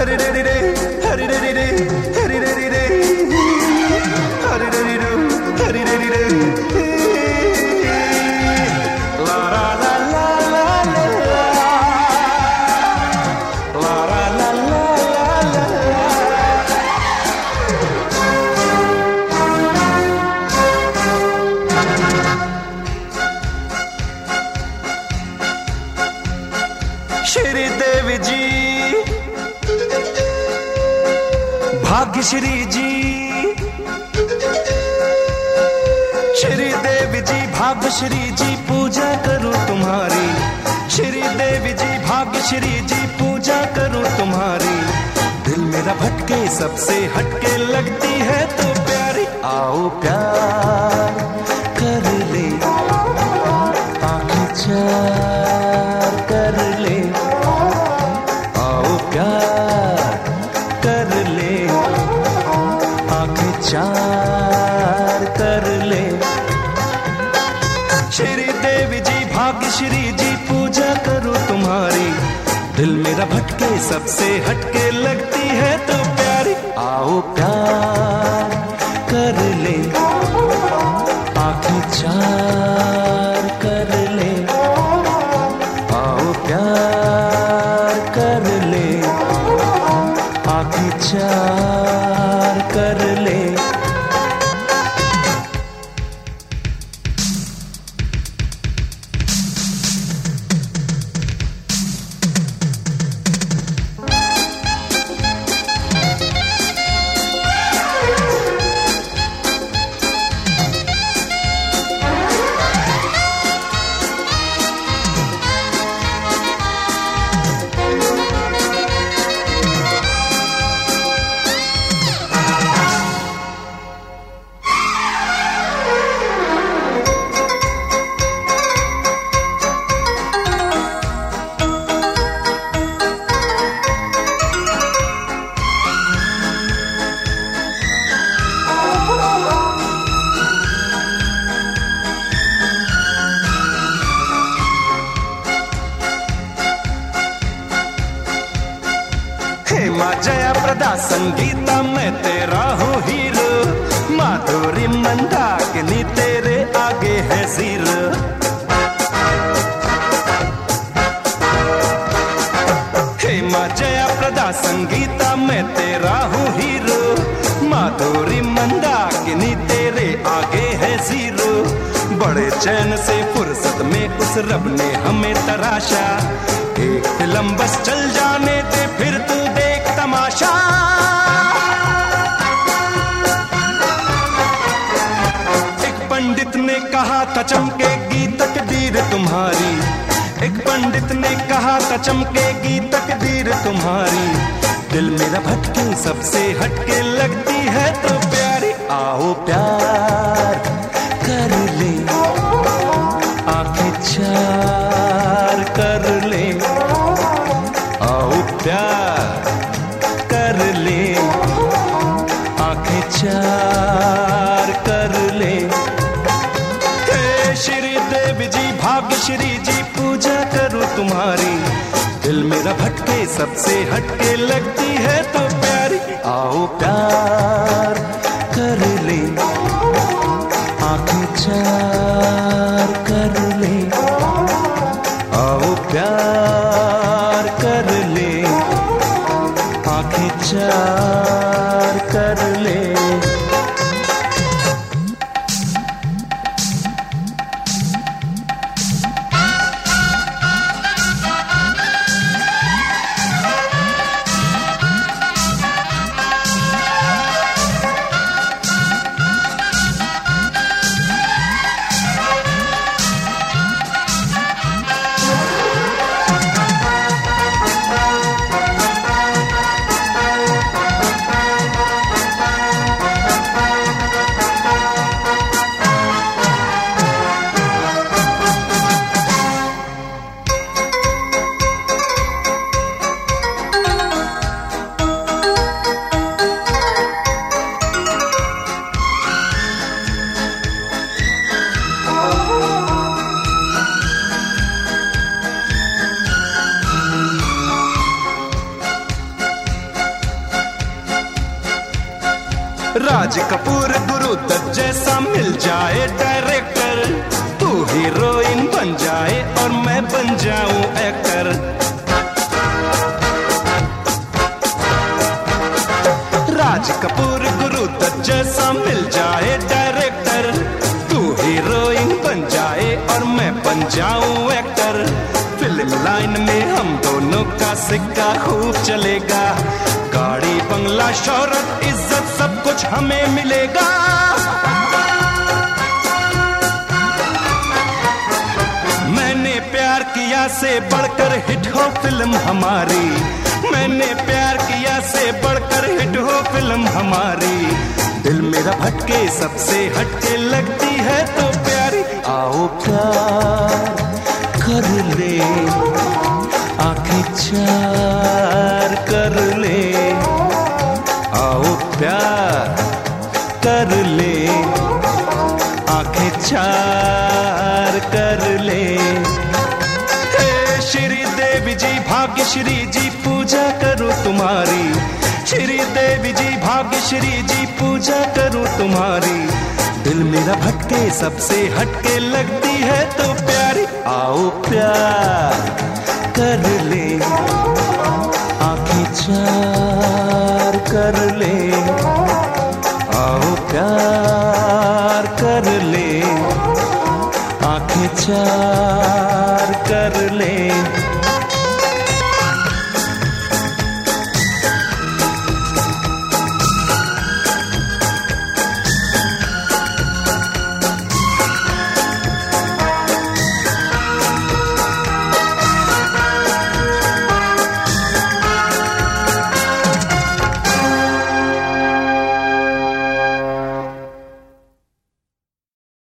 श्रीदेवी जी, भाग्यश्री जी, श्रीदेवी जी, भाग्यश्री जी, पूजा करूं तुम्हारी। श्रीदेवी जी, भाग्यश्री जी, पूजा करूं तुम्हारी। दिल मेरा भटके सबसे हटके लगती है तो प्यारी। आओ प्यार कर ले, आंखें चार कर ले। आओ प्यार कर ले, आंखें चार कर ले। श्रीदेवी जी, भाग्यश्री जी, पूजा करूं तुम्हारी। दिल मेरा भटके सबसे हटके लगती है तो प्यारी। आओ प्यार कर ले, आंखें चार कर ले। आओ प्यार कर ले, आंखें चार कर ले। हेमा जया प्रदा संगीता मैं तेरा हूँ हीरो। माधुरी मंदाकिनी तेरे आगे है जीरो। हेमा जया प्रदा संगीता मैं तेरा हूँ हीरो। माधुरी मंदाकिनी तेरे आगे है जीरो। बड़े चैन से फुर्सत में उस रब ने हमें तराशा। एक फिल्म बस चल जाने दे फिर तू देख तमाशा। एक पंडित ने कहा था चमकेगी तकदीर तुम्हारी। एक पंडित ने कहा था चमकेगी तकदीर तुम्हारी। दिल मेरा भटके सबसे हटके लगती है तो प्यारी। आओ प्यार कर ले, आंखें चार कर ले। आओ प्यार कर ले, आंखें चार कर ले। हे श्रीदेवी जी, भाग्यश्री जी, पूजा करूं तुम्हारी। दिल मेरा भटके सबसे हटके लगती है तो प्यारी। आओ प्यार कर ले, आंखें चार कर ले। आओ प्यार कर ले, आंखें चार कर ले। राज कपूर गुरु दत्त जैसा मिल जाए डायरेक्टर, तू हीरोइन बन जाए और मैं बन जाऊं एक्टर। राज कपूर गुरु दत्त जैसा मिल जाए डायरेक्टर, तू हीरोइन बन जाए और मैं बन जाऊं एक्टर। फिल्म लाइन में हम दोनों का सिक्का खूब चलेगा, गाड़ी बंगला शौहरत इज्जत सब कुछ हमें मिलेगा। मैंने प्यार किया से बढ़कर हिट हो फिल्म हमारी, मैंने प्यार किया से बढ़कर हिट हो फिल्म हमारी। दिल मेरा भटके सबसे हटके लगती है तो प्यारी। आओ प्यार कर ले, आंखें चार कर ले, आओ प्यार कर ले, आंखें चार कर ले। हे श्री देवी जी भाग्यश्री जी पूजा करूं तुम्हारी, श्री देवी जी भाग्यश्री जी पूजा करूं तुम्हारी। दिल मेरा भटके सबसे हटके लगती है तो प्यारी। आओ प्यार कर ले।